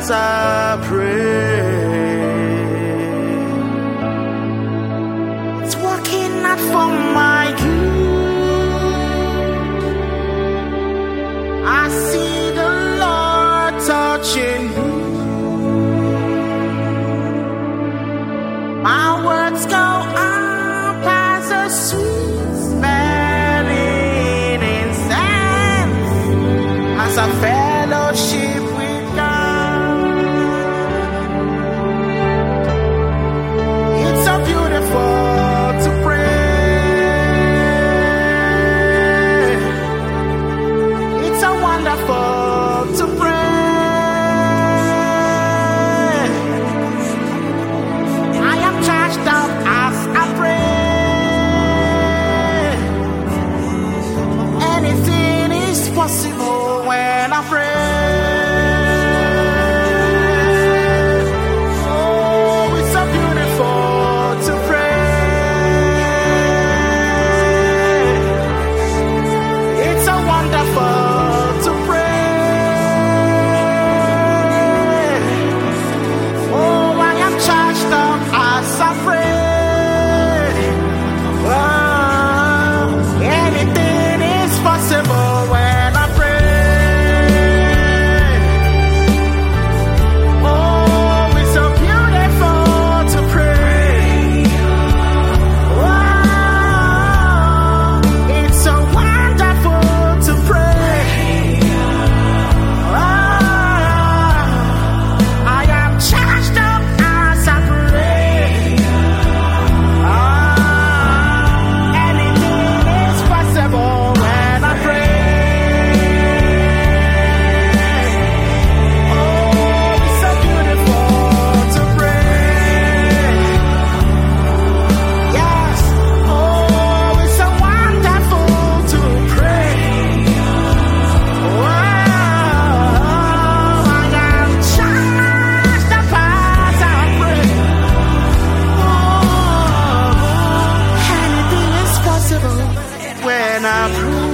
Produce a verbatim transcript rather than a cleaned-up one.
as I pray. It's working out for my good. I see the Lord touching you. My words go up as a sweet smelling incense as a fellowship with God. It's so beautiful to pray. It's so wonderful to pray. I am charged up as I pray. Anything is possible when I pray. Oh, it's so beautiful to pray. It's so wonderful to pray. Oh, I am charged up as I pray. Oh, anything is possible when I pray. Oh, it's so beautiful to pray. Oh, it's so wonderful to pray. Oh, I am charged up as I pray. Oh, anything is possible when I pray. Oh, it's so beautiful to pray. Yes. Oh, it's so wonderful to pray. Wow, I am charged up as I pray. Oh, anything is possible when I pray.